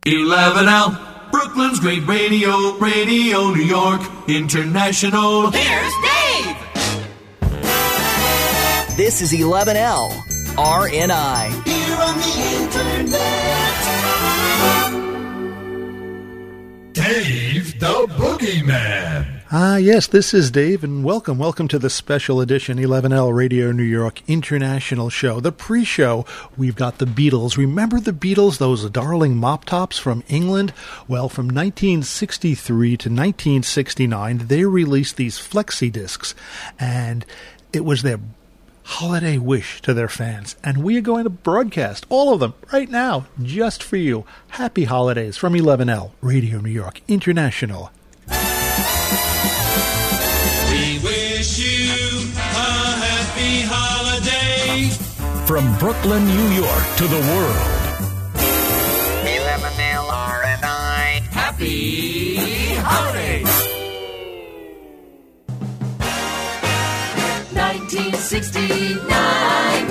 11L, Brooklyn's great radio, Radio New York International. Here's Dave! This is 11L, RNI. Here on the internet. Dave the Boogeyman. Yes, this is Dave, and welcome to the special edition 11L Radio New York International show. The pre-show, we've got the Beatles. Remember the Beatles, those darling mop tops from England? Well, from 1963 to 1969, they released these flexi discs, and it was their holiday wish to their fans. And we are going to broadcast all of them right now, just for you. Happy holidays from 11L Radio New York International. We wish you a happy holiday. From Brooklyn, New York to the world. 11L RNI. Happy holidays. 1969.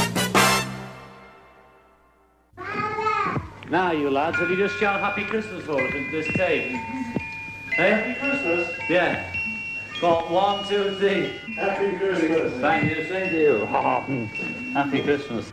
Now, you lads, have you just shout Happy Christmas for us into this tape? Hey? Happy Christmas? Yeah. Go on, 1, 2, 3. Happy Christmas. Thank you, same to you. Happy Christmas.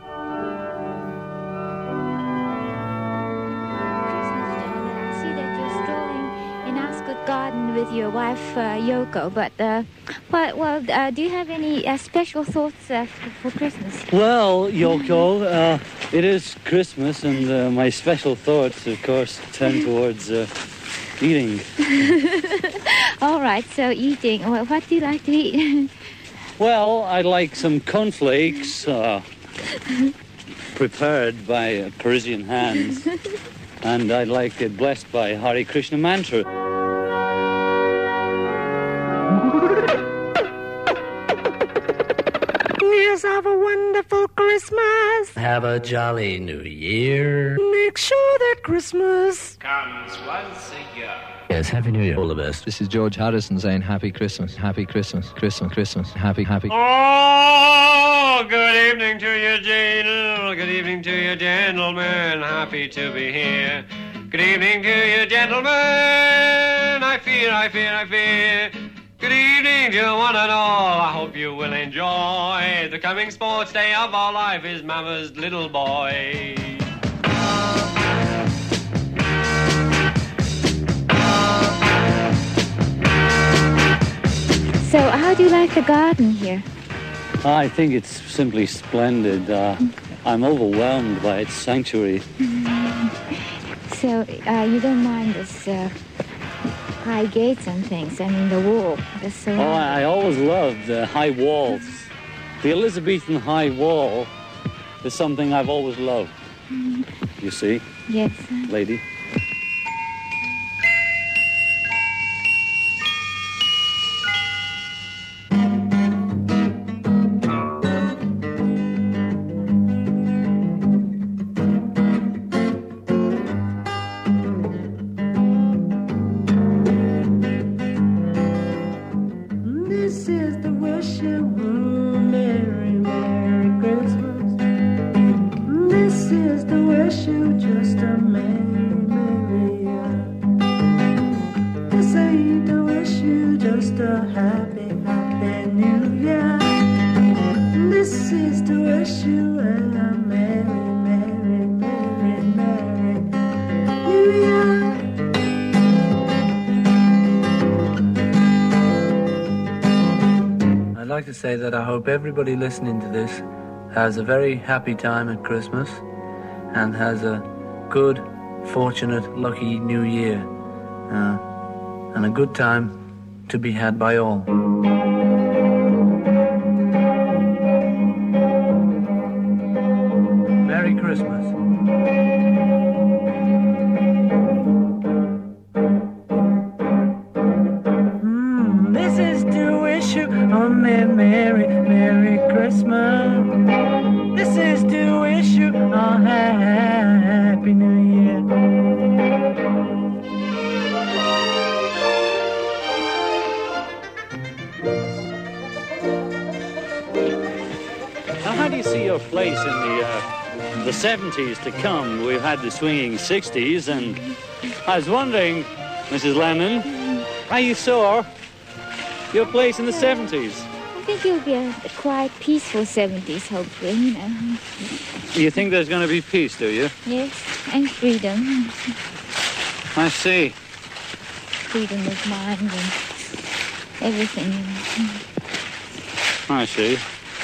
Garden with your wife Yoko, but do you have any special thoughts for Christmas? Well, Yoko, it is Christmas, and my special thoughts, of course, turn towards eating. All right, so eating. Well, what do you like to eat? Well, I like some cornflakes prepared by Parisian hands, and I like it blessed by Hare Krishna mantra. Yes, have a wonderful Christmas. Have a jolly New Year. Make sure that Christmas comes once a year. Yes, Happy New Year. All the best. This is George Harrison saying Happy Christmas. Happy Christmas. Christmas. Christmas. Happy. Oh, good evening to you, Jane. Good evening to you, gentlemen. Happy to be here. Good evening to you, gentlemen. I fear. Good evening to one and all. I hope you will enjoy. The coming sports day of our life is Mama's little boy. So, how do you like the garden here? I think it's simply splendid. I'm overwhelmed by its sanctuary. So, you don't mind this high gates and things, I mean the wall. I always loved the high walls. The Elizabethan high wall is something I've always loved. You see? Yes. Lady? Say that I hope everybody listening to this has a very happy time at Christmas and has a good, fortunate, lucky New Year and a good time to be had by all. Merry Christmas. This is to wish you a Merry Christmas. This is to wish you a Happy New Year. Now, how do you see your place in the the 70s to come. We've had the swinging 60s, and I was wondering, Mrs. Lemon, how you saw your place in the 70s? I think it'll be a quiet, peaceful 70s, hopefully, you know. You think there's going to be peace, do you? Yes, and freedom. I see. Freedom of mind and everything, you know. I see.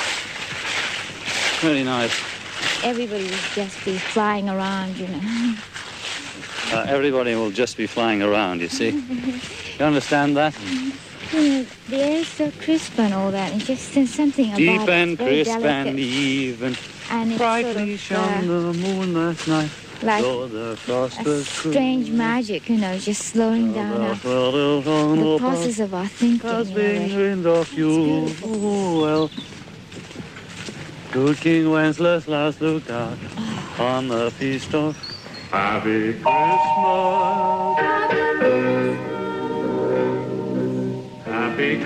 Very nice. Everybody will just be flying around, you know. Everybody will just be flying around, you see. You understand that? You know, the air is so crisp and all that. It's just there's something about Deep it. and It's very crisp delicate. and even. And it's Brightly shone the moon last night. like the frost a was strange magic, you know, just slowing down the process of our thinking. Has You been know, wind of you. Oh, well. Good King Wenceslas last looked out on the feast of Happy Christmas. Happy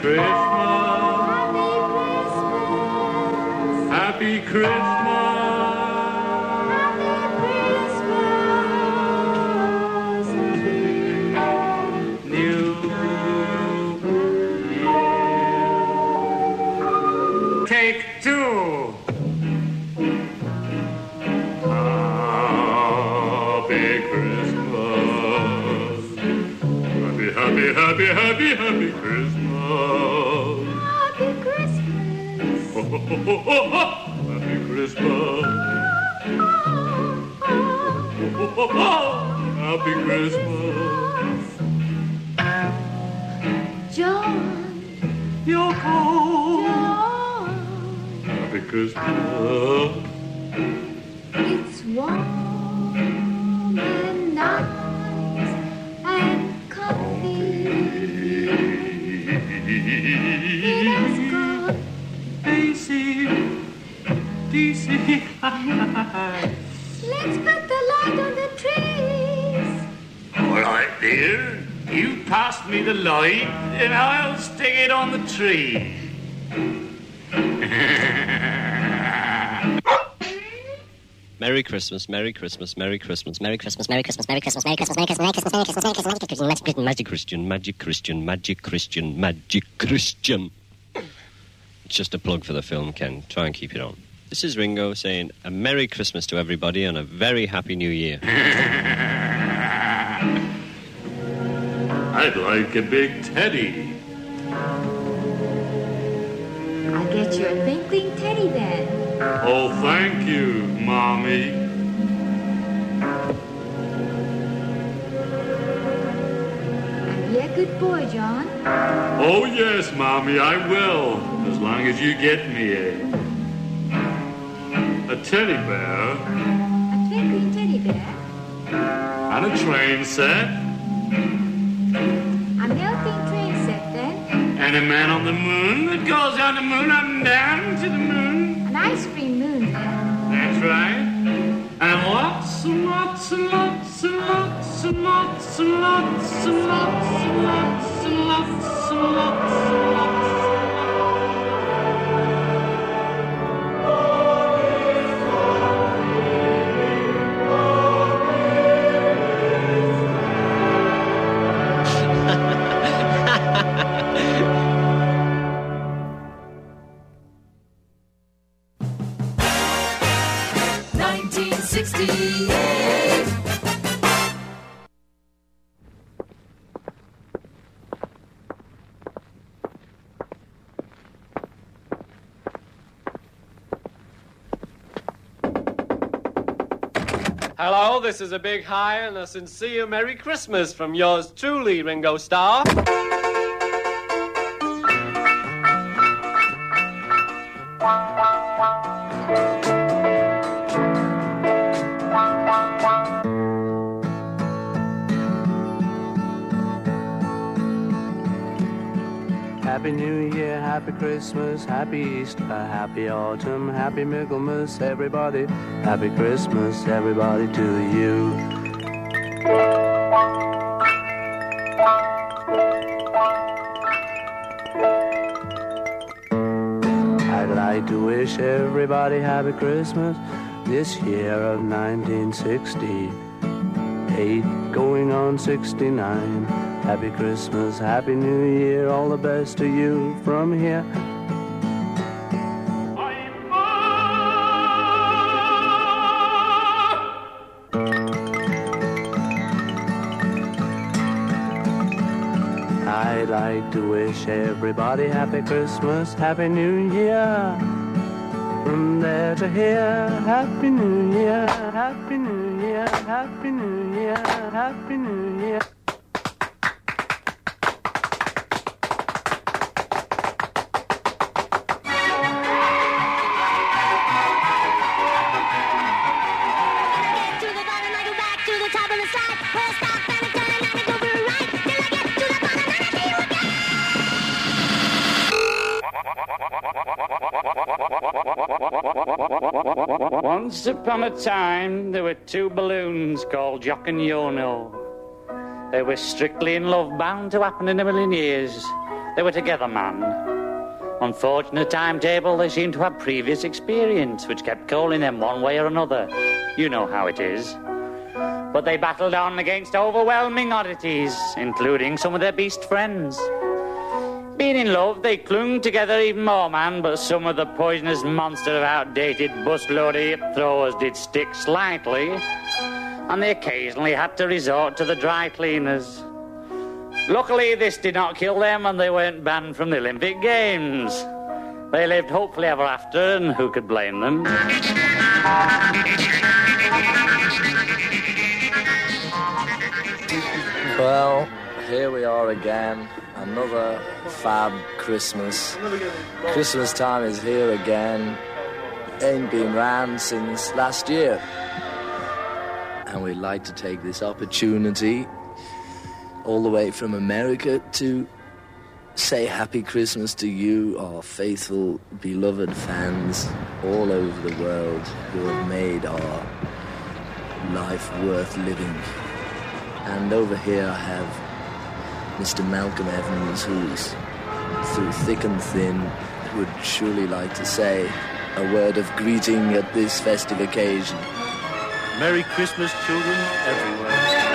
Christmas. Happy Christmas. New Year. Take two. Happy Christmas. Happy, happy, happy, happy Christmas. Happy Christmas. Ho, ho, ho, ho, ho, ho. Happy Christmas. Ho, ho, ho, ho. Happy Christmas. John. You're cold. John. Happy Christmas. It's warm and nice and comfy. It has got AC. DC. Let's put the light on the trees. All right, dear. You pass me the light, and I'll stick it on the tree. Merry Christmas, Merry Christmas, Merry Christmas, Merry Christmas, Merry Christmas, Merry Christmas, Merry Christmas, Merry Christmas, Merry Christmas, Merry Christmas, Merry Christmas, Magic Christian, Magic Christian, Magic Christian, Magic Christian. It's just a plug for the film, Ken. Try and keep it on. This is Ringo saying a Merry Christmas to everybody and a very Happy New Year. I'd like a big teddy. I'll get you a twinkling teddy then. Oh, thank you, Mommy. Be a good boy, John. Oh, yes, Mommy, I will. As long as you get me a teddy bear. A twinkling teddy bear. And a train set. A melting train set then. And a man on the moon that goes on the moon up and down to the moon. An ice cream moon then. That's right. And lots and lots and lots and lots and lots and lots and lots and lots and lots and lots and lots. Hello, this is a big hi and a sincere Merry Christmas from yours truly, Ringo Starr. Happy New Year, Happy Christmas, Happy Easter, Happy Autumn, Happy Michaelmas, everybody. Happy Christmas, everybody, to you. I'd like to wish everybody Happy Christmas. this year of 1968, going on 69. Happy Christmas, Happy New Year, all the best to you from here. I'd like to wish everybody Happy Christmas, Happy New Year. From there to here, Happy New Year, Happy New Year, Happy New Year, Happy New Year. Once upon a time, there were two balloons called Jock and Yono. They were strictly in love, bound to happen in a million years. They were together, man. Unfortunate timetable, they seemed to have previous experience, which kept calling them one way or another. You know how it is. But they battled on against overwhelming oddities, including some of their beast friends. Being in love, they clung together even more, man, but some of the poisonous monster of outdated busload of hip throwers did stick slightly, and they occasionally had to resort to the dry cleaners. Luckily, this did not kill them, and they weren't banned from the Olympic Games. They lived hopefully ever after, and who could blame them? Well, here we are again. Another fab Christmas. Christmas time is here again. Ain't been round since last year. And we'd like to take this opportunity all the way from America to say Happy Christmas to you, our faithful, beloved fans all over the world who have made our life worth living. And over here I have Mr. Malcolm Evans, who's through thick and thin, would surely like to say a word of greeting at this festive occasion. Merry Christmas, children everywhere.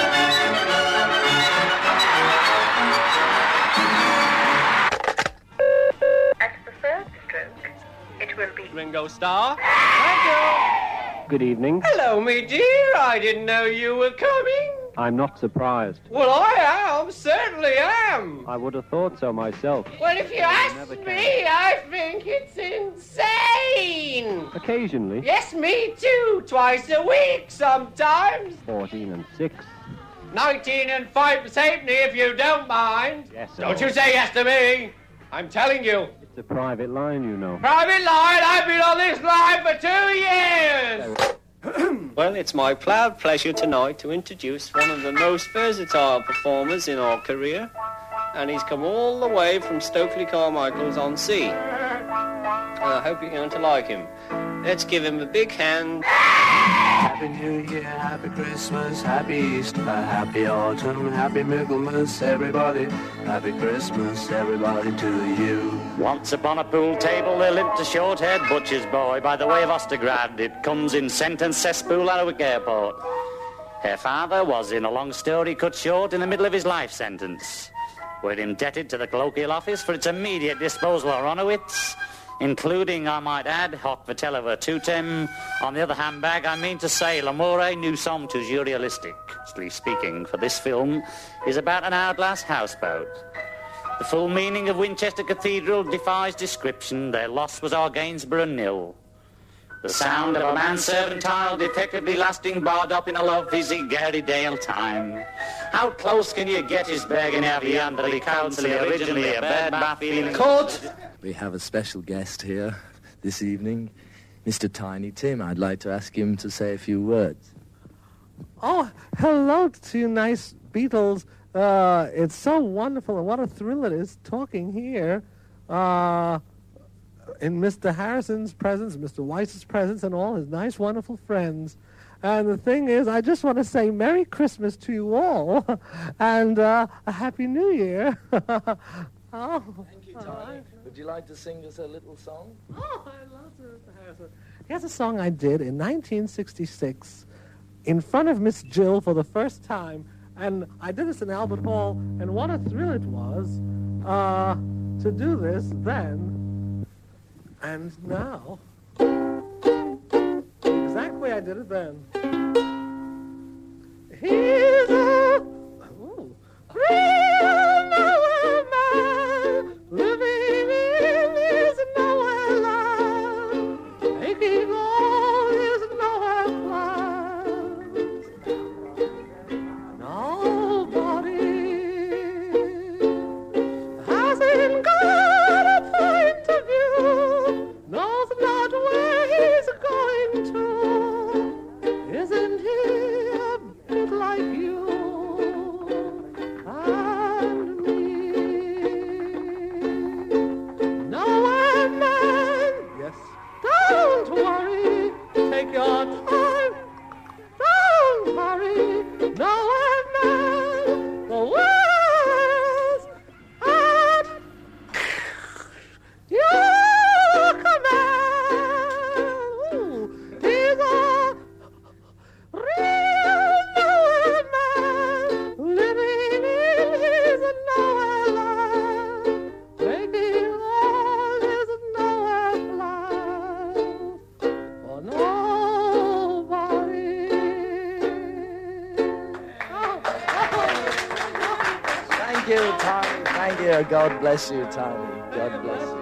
At the third stroke, it will be Ringo Starr. Thank you. Good evening. Hello, me dear. I didn't know you were coming. I'm not surprised. Well, I am. Certainly am. I would have thought so myself. Well, if you ask me, I think it's insane. Occasionally. Yes, me too. Twice a week sometimes. 14 and 6. 19 and 5 halfpenny, if you don't mind. Yes, sir. Don't you say yes to me. I'm telling you. It's a private line, you know. Private line? I've been on this line for 2 years. Well, it's my proud pleasure tonight to introduce one of the most versatile performers in our career, and he's come all the way from Stokely Carmichael's on Sea. And I hope you're going to like him. Let's give him a big hand. Happy New Year, Happy Christmas, Happy Easter, Happy Autumn, Happy Michaelmas, everybody. Happy Christmas, everybody, to you. Once upon a pool table there lived a short-haired butcher's boy by the way of Ostergrad. It comes in sentence cesspool at a Wick airport. Her father was, in a long story cut short, in the middle of his life sentence. We're indebted to the colloquial office for its immediate disposal of Ronowitz, including, I might add, Hoc Vitello Virtutem. On the other handbag, I mean to say, L'amore nous sommes toujours realistically speaking, for this film is about an hourglass houseboat. The full meaning of Winchester Cathedral defies description. Their loss was our Gainsborough nil. The sound of a manservant child effectively lasting barred up in a lovely Gary Dale time. How close can you get his Bergen Abbey under the council originally a bad bath feeling court? We have a special guest here this evening, Mr. Tiny Tim. I'd like to ask him to say a few words. Oh, hello to you nice Beatles. It's so wonderful, and what a thrill it is talking here in Mr. Harrison's presence, Mr. Weiss's presence, and all his nice, wonderful friends. And the thing is, I just want to say Merry Christmas to you all, and a Happy New Year. Thank you, Tiny. Would you like to sing us a little song? Oh, I love Mr. Harrison. Here's a song I did in 1966 in front of Miss Jill for the first time. And I did this in Albert Hall, and what a thrill it was to do this then and now. The exact way I did it then. Here's a real nowhere man living in his nowhere land, making all his nowhere plans. Nobody hasn't got a point of view, knows not where he's going to. Isn't he a bit like you and me? Nowhere man, yes, don't worry, take your time, don't hurry. Nowhere man, the world's at your command. Ooh, he's a real nowhere man, living in his nowhere land, making all his nowhere plans for nobody. Thank you, Tommy. Thank you. God bless you, Tommy. God bless you.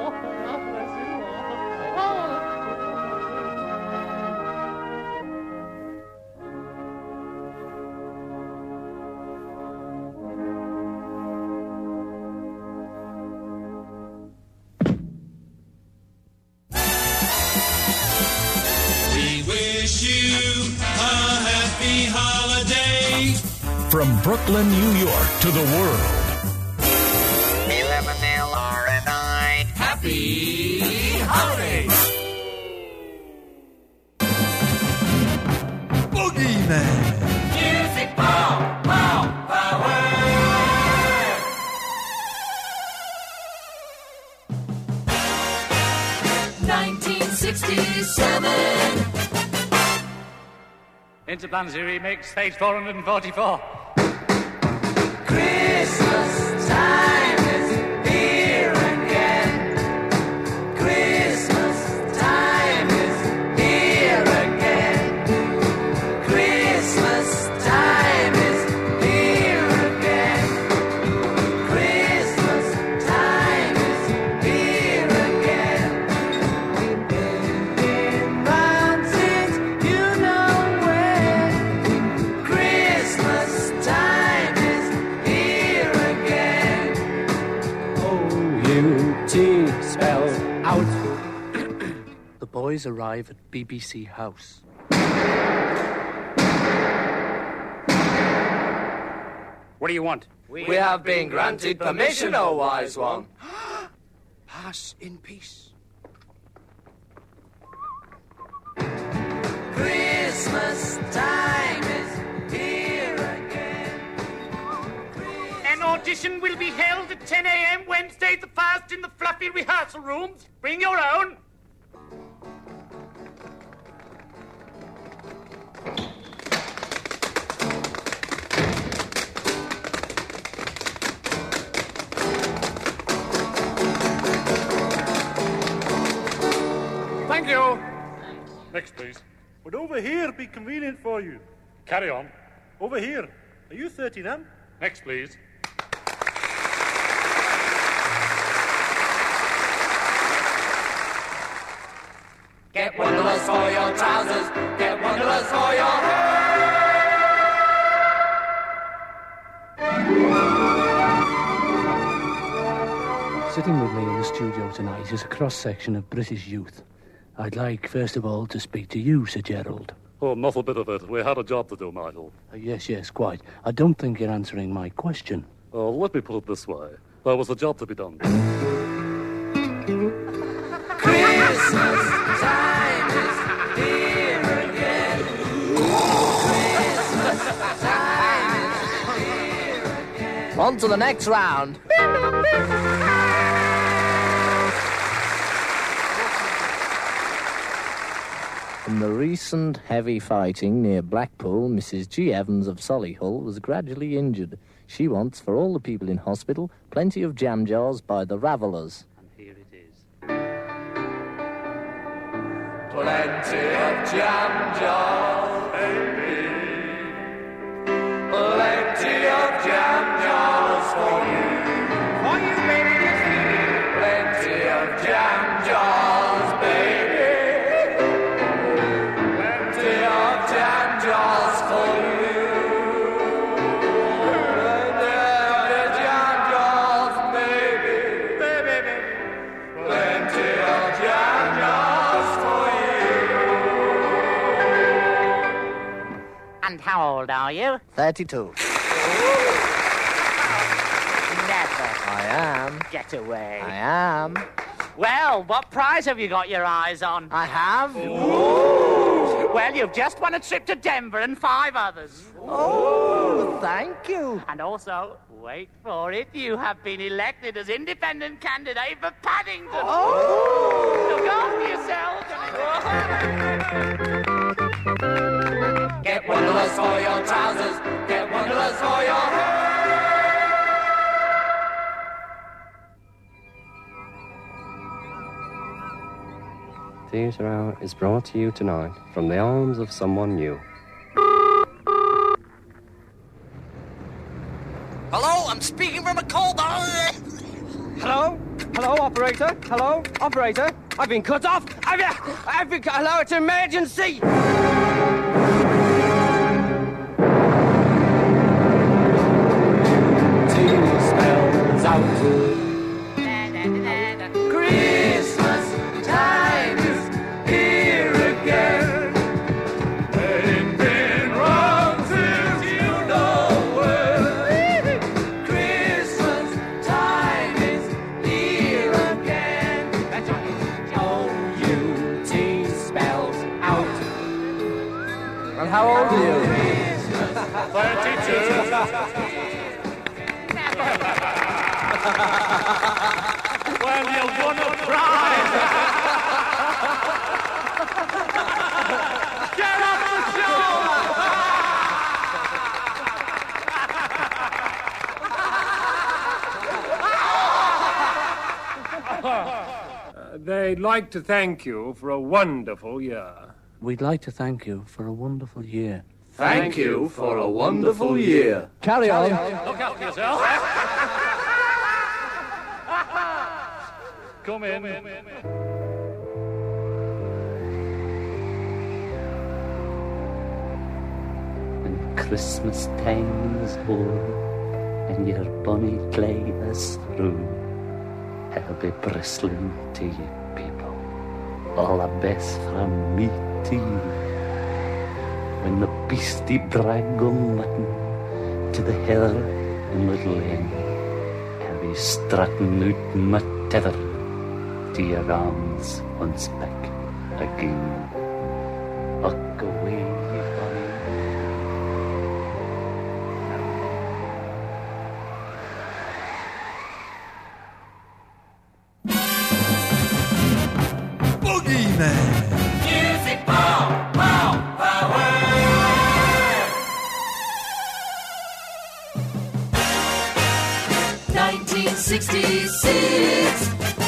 We wish you a happy holiday. From Brooklyn, New York to the world. 11L R&I. Happy holidays. Boogeyman. Music power, power, power. 1967. Interplanetary Remix, page 444. Christmas time is here again. Christmas time is here again. Christmas time is here again. Christmas time is here again. We've been round since you know when. Christmas time is here again. O-U-T, spell out. The boys arrive at BBC House. What do you want? We have been granted permission, O wise one. Pass in peace. Christmas time is here again. An audition will be held at 10 a.m. Wednesday the 1st in the fluffy rehearsal rooms. Bring your own. Thank you. Next, please. Would over here be convenient for you? Carry on. Over here. Are you 13M? Next, please. Get Wonderless for your trousers. Get Wonderless for your hair. Sitting with me in the studio tonight is a cross-section of British youth. I'd like, first of all, to speak to you, Sir Gerald. Oh, not a bit of it. We had a job to do, Michael. Yes, quite. I don't think you're answering my question. Let me put it this way. There was a job to be done. Christmas time is here again. Christmas time is here again. On to the next round. Christmas. 1967. In the recent heavy fighting near Blackpool, Mrs. G. Evans of Solihull was gradually injured. She wants, for all the people in hospital, plenty of jam jars by the Ravellers. And here it is. Plenty of jam jars, baby. Plenty of jam jars for you. For you, baby. Plenty of jam jars, baby. Plenty of jam jars for you. Plenty of jam jars, baby. Baby. Plenty of jam jars for you. And how old are you? 32. Never. I am. Get away. I am. Well, what prize have you got your eyes on? I have. Ooh. Well, you've just won a trip to Denver and 5 others. Oh, thank you. And also, wait for it, you have been elected as independent candidate for Paddington. Oh. Look after yourself. Get Wonderlust for your trousers. Get Wonderlust for your hair. Theatre Hour is brought to you tonight from the arms of someone new. Hello, I'm speaking from a cold... Hello? Hello, operator? Hello, operator? I've been cut off! I've been... Hello, it's emergency! Spells out. Christmas time is here again. Ain't been wrong since you know when. Christmas time is here again. O-U-T spells out. Well, how old are you? 32. Well, you won a prize! Get off the show! They'd like to thank you for a wonderful year. We'd like to thank you for a wonderful year. Thank you for a wonderful year. Carry on. Look out for yourself. Come in. When Christmas time is o'er and your bonny clay is through, I'll be bristling to you, people. All the best from me to you. When the beastie brag go mutton to the heather in Little Inn, I'll be strutting out my tether to your arms once back again. Look away, you bonny. Boogeyman. Music power. 1966.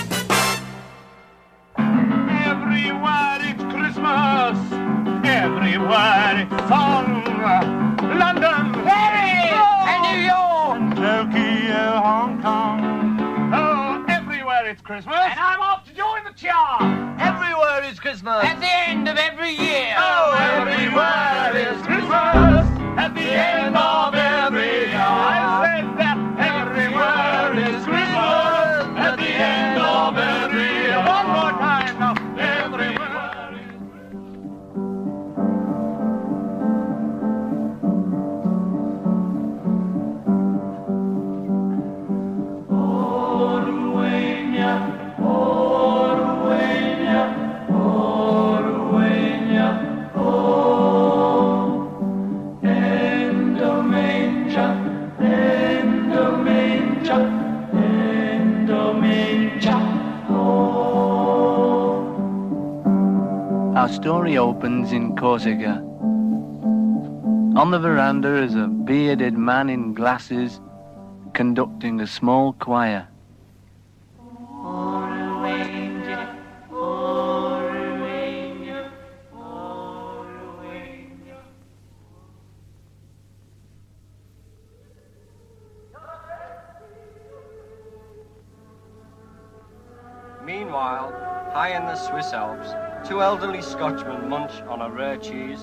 Everywhere it's Christmas. Everywhere it's song. London, Paris, and New York, Tokyo, Hong Kong. Oh, everywhere it's Christmas. And I'm off to join the chart. Everywhere is Christmas. At the end of every year. Oh, everywhere is Christmas. At the end of every year. I said that everywhere is Christmas. At the end of every year. One more time now. Everywhere is Orwenya, oh, end of May. story opens in Corsica. On the veranda is a bearded man in glasses conducting a small choir. Meanwhile, high in the Swiss Alps, two elderly Scotchmen munch on a rare cheese.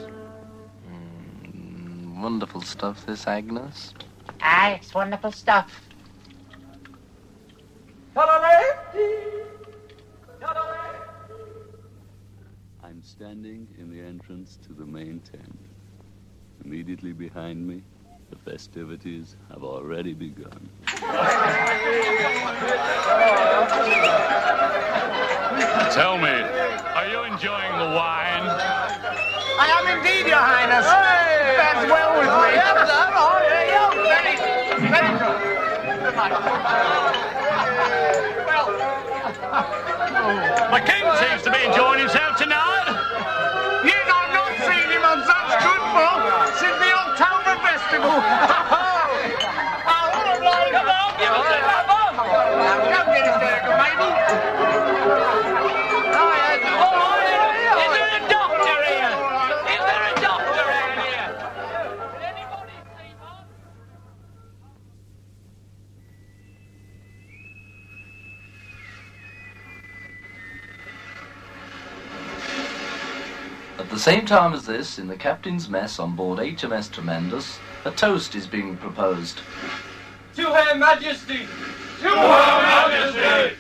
Wonderful stuff, this, Agnes. Aye, it's wonderful stuff. I'm standing in the entrance to the main tent. Immediately behind me, the festivities have already begun. Tell me, are you enjoying the wine? I am indeed, Your Highness. Fares well with me. Very good. The king seems to be enjoying himself tonight. Yet I've not seen him on such good form since the October Festival. Come get us there, good baby. Is there a doctor here? Is there a doctor around here? Did anybody see Mom? At the same time as this, in the captain's mess on board HMS Tremendous, a toast is being proposed. To Her Majesty! To Her Majesty!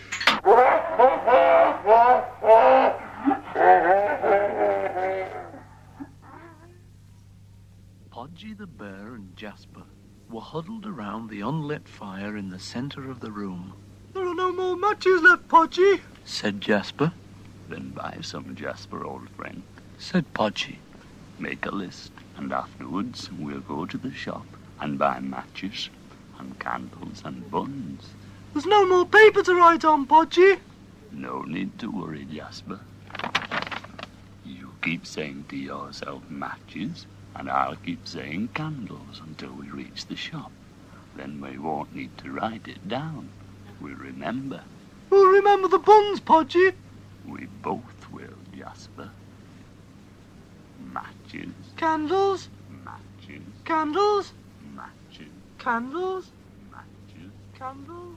Podgy the bear and Jasper were huddled around the unlit fire in the center of the room. There are no more matches left, Podgy, said Jasper. Then buy some, Jasper, old friend. Said Podgy. Make a list, and afterwards we'll go to the shop and buy matches and candles and buns. There's no more paper to write on, Podgy. No need to worry, Jasper. You keep saying to yourself matches, and I'll keep saying candles until we reach the shop. Then we won't need to write it down. We'll remember. We'll remember the buns, Podgy. We both will, Jasper. Matches. Candles. Matches. Candles. Matches. Candles. Matches. Candles.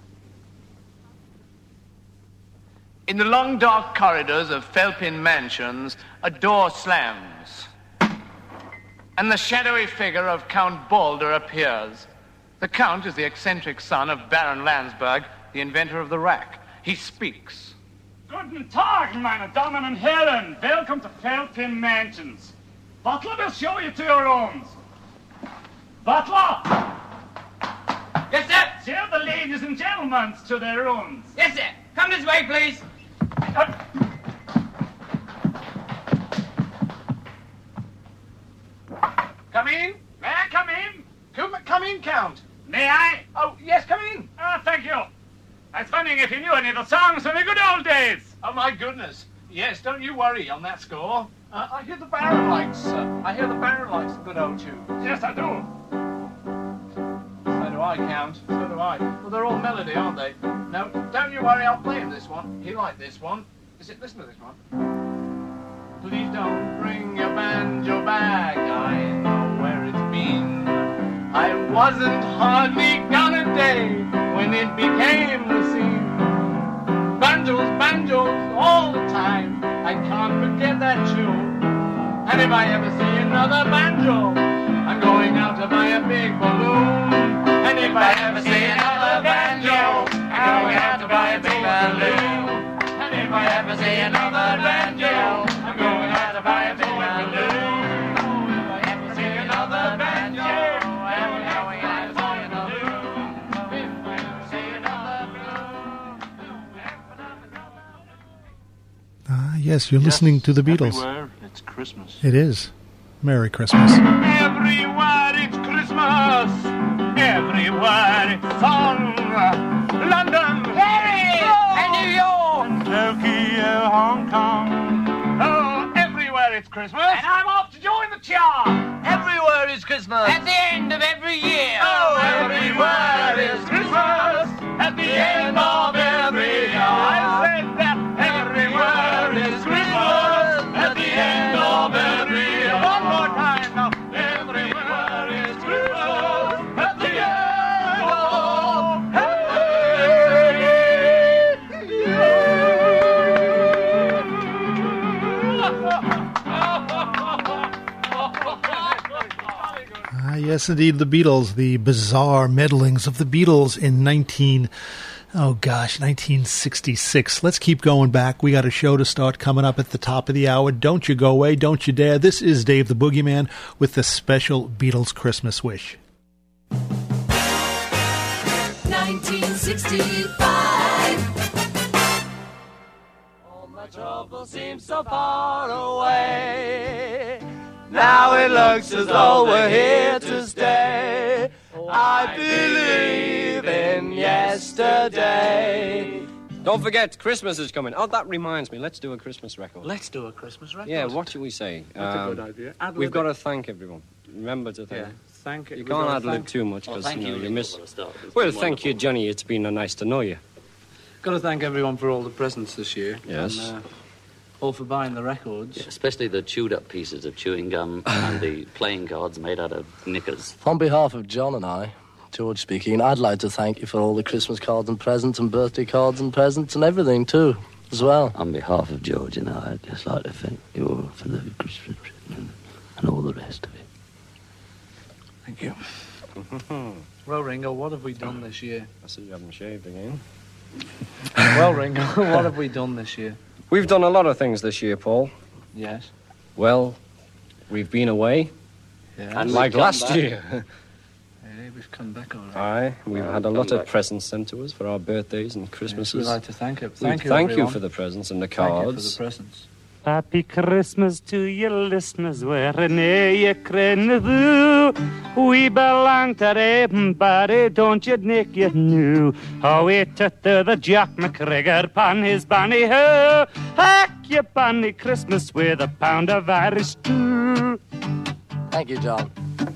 In the long dark corridors of Felpin Mansions, a door slams, and the shadowy figure of Count Balder appears. The Count is the eccentric son of Baron Landsberg, the inventor of the rack. He speaks. Guten Tag, meine Damen und Herren. Welcome to Felpin Mansions. Butler will show you to your rooms. Butler! Yes, sir. Show the ladies and gentlemen to their rooms. Yes, sir. Come this way, please. Come in. May I come in? Come in, Count. May I? Oh, yes, come in. Thank you. I was wondering if you knew any of the songs from the good old days. Oh, my goodness. Yes, don't you worry on that score. I hear the Baron likes the good old tunes. Yes, I do. So do I, Count. So do I. Well, they're all melody, aren't they? No, don't you worry. I'll play him this one. He liked this one. Listen to this one. Please don't bring your banjo back. I know where it's been. I wasn't hardly gone a day when it became the scene. Banjos, banjos, all the time. I can't forget that tune. And if I ever see another banjo, I'm going out to buy a big balloon. And if I ever see another banjo, I'm going out to buy a big balloon. And if I ever see another banjo, I'm going out to buy a big balloon. If I ever see another banjo, I'm going out to buy a big balloon. If I ever see another Yes, you're listening to the Beatles. Everywhere, it's Christmas. It is. Merry Christmas. Everywhere it's Christmas. Everywhere it's song. London, Paris, and New York, Tokyo, Hong Kong. Oh, Christmas? At the end of every year. Oh, everywhere is Christmas. At the end of every year. I said that. Everywhere is Christmas. At the end of every year. One more time now. Everywhere is Christmas. At the end of Yes, indeed, the Beatles, the bizarre meddlings of the Beatles in 1966. Let's keep going back. We got a show to start coming up at the top of the hour. Don't you go away. Don't you dare. This is Dave the Boogeyman with the special Beatles Christmas wish. 1965. All my trouble seems so far away. Now it looks as though we're here to stay. I believe in yesterday. Don't forget, Christmas is coming. Oh, that reminds me. Let's do a Christmas record. Let's do a Christmas record. Yeah, what should we say? That's a good idea. We've got to thank everyone. Remember to thank. Yeah, thank you. You can't ad-lib too much because you miss. Well, thank you, Johnny. It's been nice to know you. Got to thank everyone for all the presents this year. Yes. And, all for buying the records. Yeah, especially the chewed-up pieces of chewing gum and the playing cards made out of knickers. On behalf of John and I, George speaking, I'd like to thank you for all the Christmas cards and presents and birthday cards and presents and everything, too, as well. On behalf of George and I, I'd just like to thank you all for the Christmas present and all the rest of it. Thank you. Well, Ringo, what have we done this year? I said you haven't shaved again. Well, Ringo, what have we done this year? We've done a lot of things this year, Paul. Yes. Well, we've been away. Yes. And like last year. Hey, we've come back all right. Aye, we've had a lot of presents sent to us for our birthdays and Christmases. Yes, we'd like to thank you. Thank you for the presents and the cards. Thank you for the presents. Happy Christmas to your listeners, wherever you crenadu. We belong to everybody, don't you, Nick, you knew. How we tutter the Jack McGregor pan his banny ho. Hack your banny Christmas with a pound of Irish stew. Thank you, John.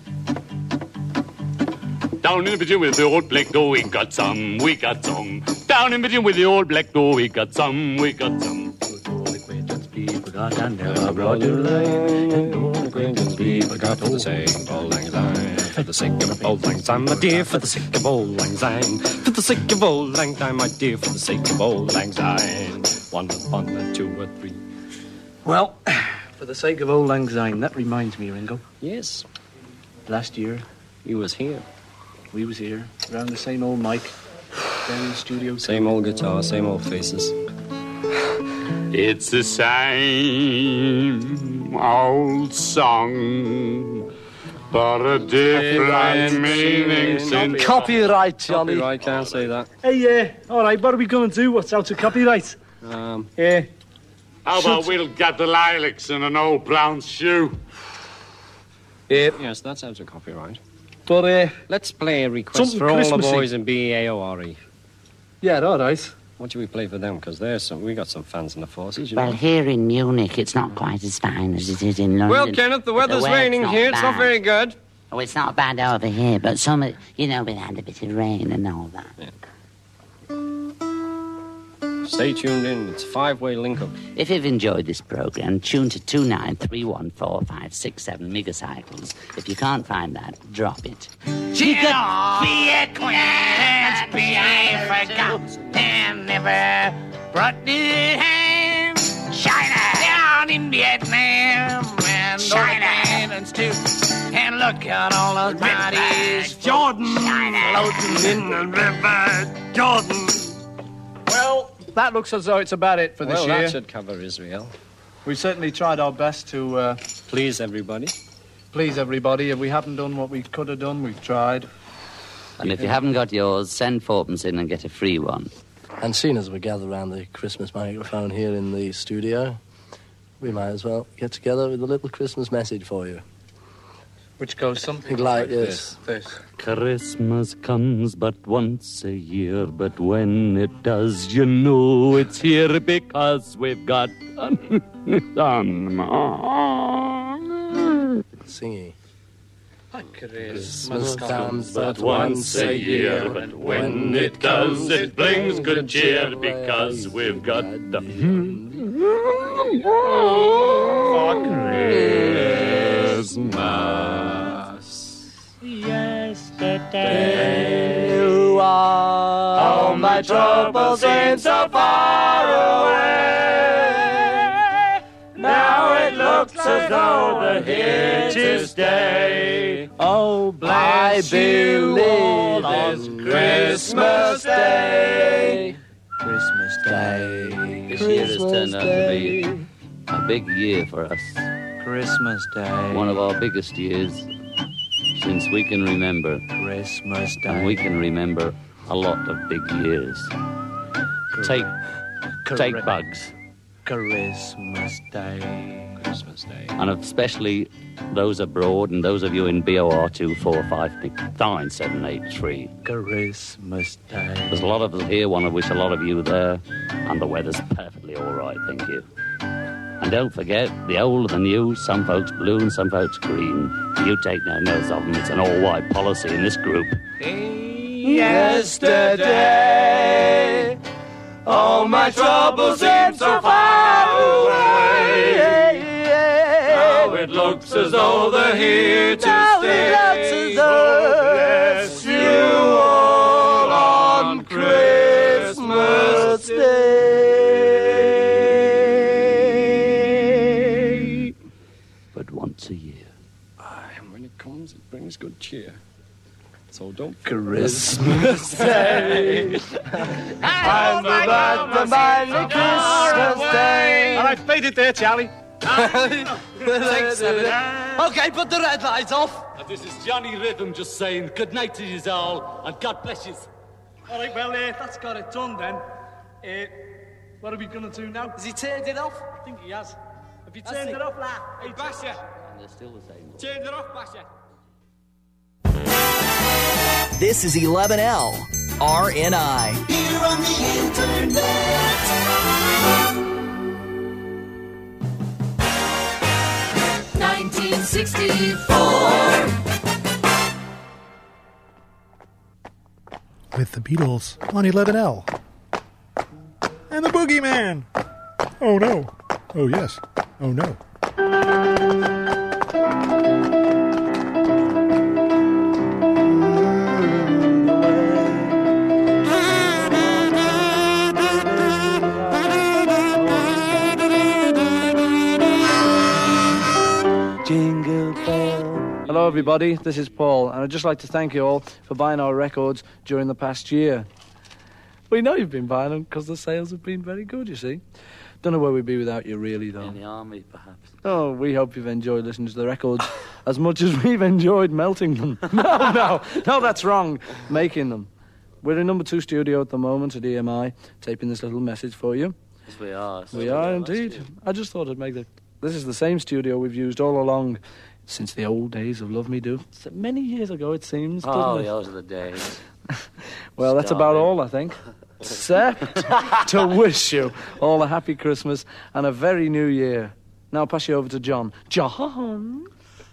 Down in the pigeon with the old black dough, we got some, we got some. Down in the pigeon with the old black dough, we got some, we got some. Forgot and never brought you lying, and old acquaintance be forgot for the sake of old lang syne, for the sake of old lang syne, my dear, for the sake of old lang syne, for the sake of old lang syne, my dear, for the sake of old lang syne. 1, 2 or 3. Well, for the sake of old lang syne, that reminds me, Ringo. Yes. Last year, you was here. We was here, around the same old mic, down in the studio. Same old guitar, same old faces. It's the same old song, but a different meaning. Copyright, Johnny. Copyright, can't say that. Hey, all right, what are we going to do? What's out of copyright? How about we'll get the lilacs in an old brown shoe? Yes, that's out of copyright. But, let's play a request for all the boys in BAORE. Yeah, all right. What do we play for them? Because we got some fans in the forces, you Well, know. here in Munich, it's not quite as fine as it is in London. Well, Kenneth, the weather's raining here. It's not very good. Oh, it's not bad over here, but some, we had a bit of rain and all that. Yeah. Stay tuned in. It's a 5-way link-up. If you've enjoyed this programme, tune to 293145667 megacycles. If you can't find that, drop it. Be a queen, be I forgot, and never brought the hand. China down in Vietnam, and China too. And look at all those bodies, Jordan, floating in the river, Jordan. Well, that looks as though it's about it for this year. Well, that should cover Israel. We've certainly tried our best to please everybody. Please everybody. If we haven't done what we could have done, we've tried. And if you haven't got yours, send fourpence in and get a free one. And seeing as we gather around the Christmas microphone here in the studio, we might as well get together with a little Christmas message for you. Which goes something like this. Christmas comes but once a year, but when it does, you know it's here because we've got Singy. Christmas comes but once a year, and when it does, it brings good cheer, because we've got the for Christmas. Yesterday, you are all my troubles seem so far away. Now it looks as though they're here to stay. oh, I believe it's Christmas Day. Christmas Day. This year has turned out to be a big year for us. Christmas Day. One of our biggest years since we can remember. Christmas Day. And we can remember a lot of big years. Take bugs. Christmas Day. Christmas Day. And especially those abroad and those of you in BOR 2459783. Christmas Day. There's a lot of us here, want to wish a lot of you there, and the weather's perfectly all right, thank you. And don't forget, the old and the new, some folks blue and some folks green. You take no notice of them, it's an all-white policy in this group. Yesterday, all my troubles seem so far away. Now it looks as though they're here to stay. Oh, bless you all on Christmas Day. But once a year. And when it comes, it brings good cheer. So don't Christmas Day. I'm about to mind the Christmas Day. All right, fade it there, Charlie. Thanks, Okay, put the red lights off. This is Johnny Rhythm just saying good night to you all, and God bless you. All right, well, that's got it done then. What are we going to do now? Has he turned it off? I think he has. Have you turned it off, lad? Hey, Basher. And they're still the same. Turned it off, Basher. This is 11L RNI. Here on the internet. 1964. With the Beatles on 11L. And the Boogeyman. Oh no. Oh yes. Oh no. Jingle bell. Hello everybody, this is Paul, and I'd just like to thank you all for buying our records during the past year. We know you've been buying them because the sales have been very good, you see. Don't know where we'd be without you, really, though. In the army, perhaps. Oh, we hope you've enjoyed listening to the records as much as we've enjoyed melting them. No, that's wrong. Making them. We're in number 2 studio at the moment at EMI, taping this little message for you. Yes, we are. We are indeed. I just thought I'd make the... This is the same studio we've used all along since the old days of Love Me Do. So many years ago, it seems, doesn't it? Those are the days. Well, that's about all, I think. Except to wish you all a happy Christmas and a very new year. Now I'll pass you over to John. John?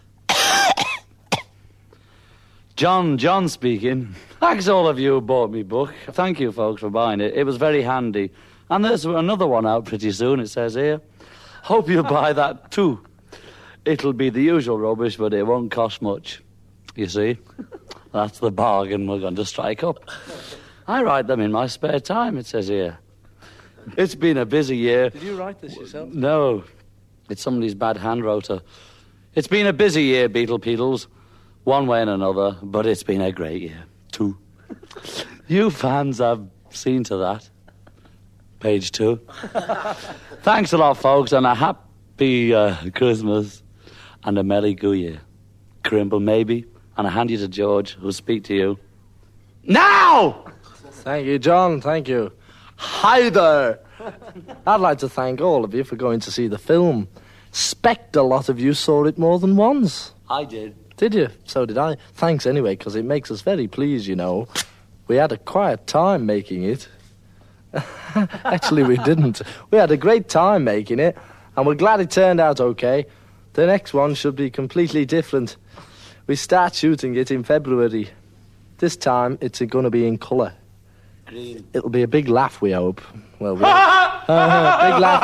John speaking. Thanks all of you who bought me book. Thank you, folks, for buying it. It was very handy. And there's another one out pretty soon, it says here. Hope you buy that too. It'll be the usual rubbish, but it won't cost much. You see? That's the bargain we're going to strike up. I write them in my spare time, it says here. It's been a busy year. Did you write this yourself? No. It's somebody's bad hand rotor. It's been a busy year, Beatles. One way and another, but it's been a great year, too. You fans have seen to that. Page 2. Thanks a lot, folks, and a happy Christmas and a merry Goo Year. Crimble, maybe, and I hand you to George, who'll speak to you. Now! Thank you, John, thank you. Hi there! I'd like to thank all of you for going to see the film. Expect a lot of you saw it more than once. I did. Did you? So did I. Thanks anyway, because it makes us very pleased, you know. We had a quiet time making it. Actually, we didn't. We had a great time making it, and we're glad it turned out okay. The next one should be completely different. We start shooting it in February. This time, it's going to be in colour. Green. It'll be a big laugh, we hope. Well, big laugh.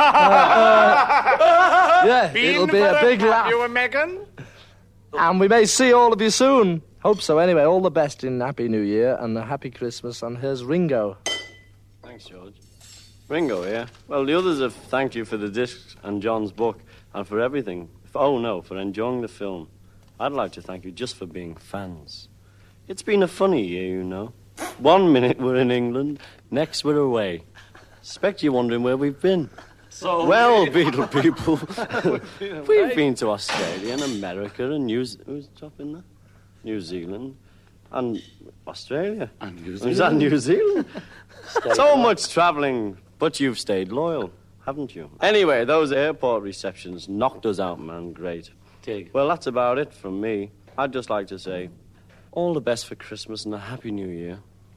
Yeah, it'll be a big laugh. You and Megan? And we may see all of you soon. Hope so. Anyway, all the best in Happy New Year and a Happy Christmas. And here's Ringo. Thanks, George. Ringo, yeah? Well, the others have thanked you for the discs and John's book and for everything. For enjoying the film. I'd like to thank you just for being fans. It's been a funny year, you know. 1 minute we're in England, next we're away. Expect you're wondering where we've been. Well, Beatle people, we've been to Australia and America and who's top in there? New Zealand and Australia. And New Zealand. Is that New Zealand? So much travelling, but you've stayed loyal, haven't you? Anyway, those airport receptions knocked us out, man. Great. Well, that's about it from me. I'd just like to say all the best for Christmas and a Happy New Year.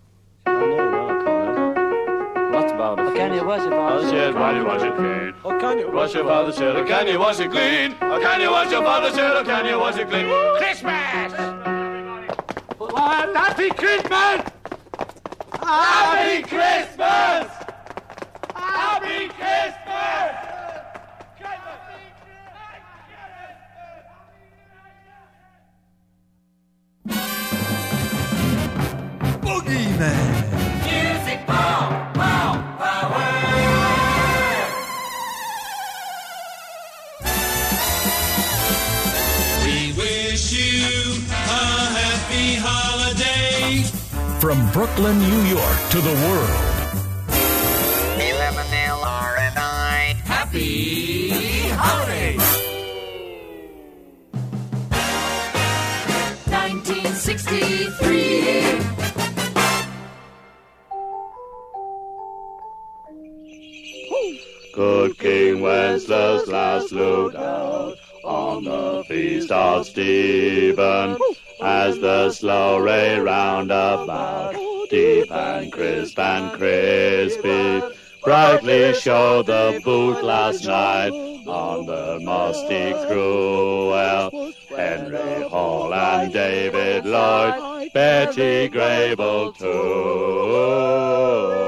That's about it. Can you wash your father's shirt while you wash it clean? Or can you Wash your father's shirt, or can you wash it clean? Or can you wash your father's shirt, or can you wash it clean? Christmas! Well, Happy Christmas! Happy Christmas! Happy Christmas! Boogeyman. Music bomb, bomb, power. We wish you a happy holiday. From Brooklyn, New York to the world. 11L R&I. Happy holidays. 1963. Good King Wenceslas last looked out on the feast of Stephen, as the slow ray round about, deep and crisp and crispy, brightly showed the boot last night on the musty cruel. Henry Hall and David Lloyd, Betty Grable too.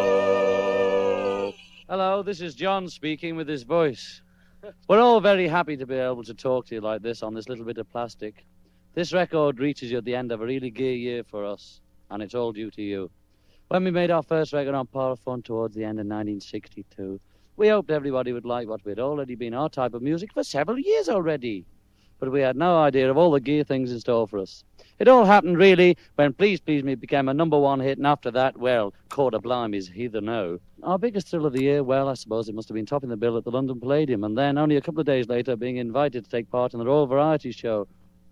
Hello, this is John speaking with his voice. We're all very happy to be able to talk to you like this on this little bit of plastic. This record reaches you at the end of a really gay year for us, and it's all due to you. When we made our first record on Parlophone towards the end of 1962, we hoped everybody would like what we'd already been our type of music for several years already. But we had no idea of all the gay things in store for us. It all happened, really, when Please Please Me became a #1 hit, and after that, well, Quarter Blimey's Heather No. Our biggest thrill of the year, well, I suppose it must have been topping the bill at the London Palladium, and then, only a couple of days later, being invited to take part in the Royal Variety Show.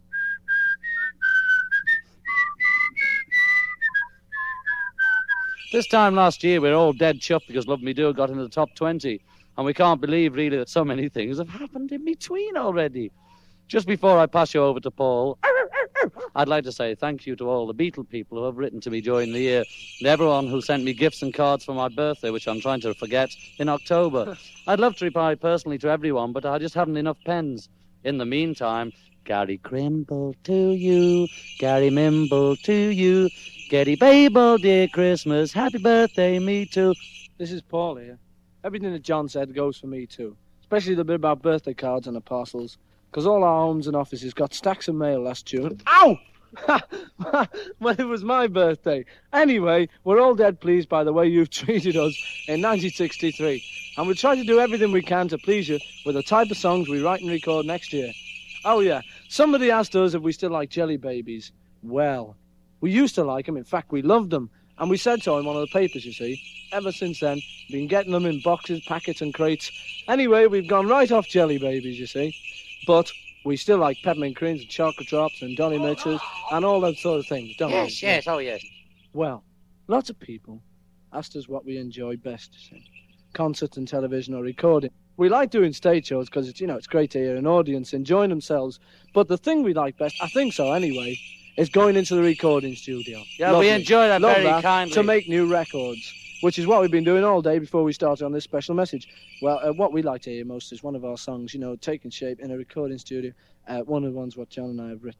This time last year, we were all dead chuffed because Love Me Do got into the top 20, and we can't believe, really, that so many things have happened in between already. Just before I pass you over to Paul, I'd like to say thank you to all the Beatle people who have written to me during the year, and everyone who sent me gifts and cards for my birthday, which I'm trying to forget, in October. I'd love to reply personally to everyone, but I just haven't enough pens. In the meantime, Gary Crimble to you, Gary Mimble to you, Getty Babel, dear Christmas, happy birthday, me too. This is Paul here. Everything that John said goes for me too, especially the bit about birthday cards and the parcels. Because all our homes and offices got stacks of mail last June. Ow! Well, it was my birthday. Anyway, we're all dead pleased by the way you've treated us in 1963. And we'll try to do everything we can to please you with the type of songs we write and record next year. Oh, yeah. Somebody asked us if we still like Jelly Babies. Well, we used to like them. In fact, we loved them. And we said so in one of the papers, you see. Ever since then, been getting them in boxes, packets and crates. Anyway, we've gone right off Jelly Babies, you see. But we still like Peppermint Creams and Chocolate Drops and Dolly Mixers and all that sort of things, don't we? Yes, oh yes. Well, lots of people asked us what we enjoy best, you see. Concerts and television or recording. We like doing stage shows because it's, it's great to hear an audience enjoying themselves. But the thing we like best, I think so anyway, is going into the recording studio. Yeah, Lovely. we enjoy that Love very that, kindly. to make new records, which is what we've been doing all day before we started on this special message. Well, what we like to hear most is one of our songs, taking shape in a recording studio. One of the ones what John and I have written.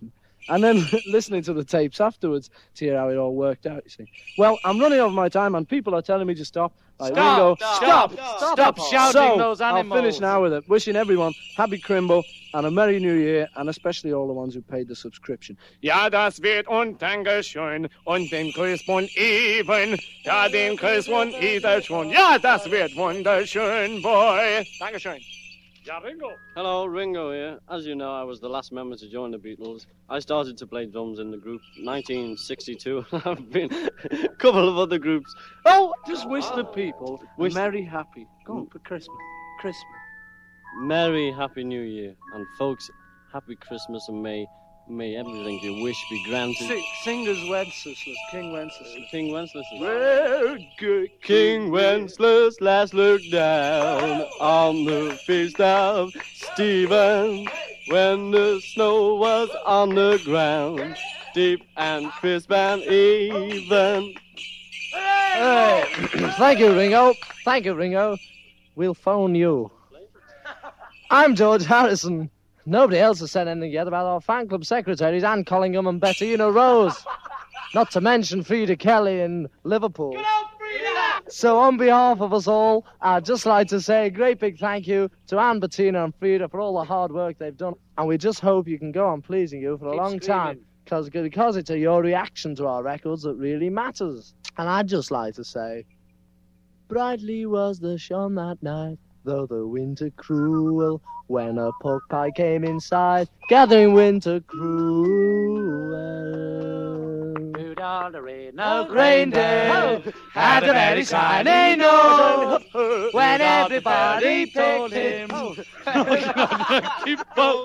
and then listening to the tapes afterwards to hear how it all worked out, you see. Well, I'm running over my time, and people are telling me to stop. Like, Ringo, stop shouting those animals. I'll finish now with it. Wishing everyone happy Crimble and a Merry New Year, and especially all the ones who paid the subscription. Ja, das wird und Dankeschön und den Christmond even, ja, den Christmond ist er schon. Ja, das wird wunderschön, boy. Dankeschön. Ja, Ringo. Hello, Ringo here. As you know, I was the last member to join the Beatles. I started to play drums in the group 1962. I've been a couple of other groups. Oh, just wish the people Merry Happy. Go on, for Christmas. Merry Happy New Year. And folks, Happy Christmas, and may everything you wish be granted. Singers Wenceslas, King Wenceslas. King Wenceslas. Well, good King Wenceslas last looked down on the feast of Stephen when the snow was on the ground, deep and crisp and even. Hey. Thank you, Ringo. We'll phone you. I'm George Harrison. Nobody else has said anything yet about our fan club secretaries, Anne Collingham and Bettina Rose. Not to mention Frida Kelly in Liverpool. Get out, Frida! So on behalf of us all, I'd just like to say a great big thank you to Anne, Bettina and Frida for all the hard work they've done. And we just hope you can go on pleasing you for a long time. Because it's your reaction to our records that really matters. And I'd just like to say, brightly was the shone that night, though the winter cruel, when a pork pie came inside, gathering winter cruel. Rudolph the red-nosed reindeer had a very shiny nose. When everybody told him, Mickey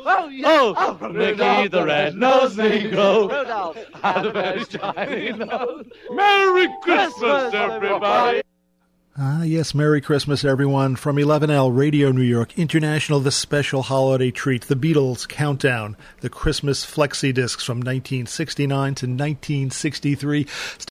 the red-nosed Negro had a very shiny nose. Merry Christmas, everybody. Ah, yes, Merry Christmas, everyone. From 11L Radio New York International, the special holiday treat, the Beatles Countdown, the Christmas flexi discs from 1969 to 1963.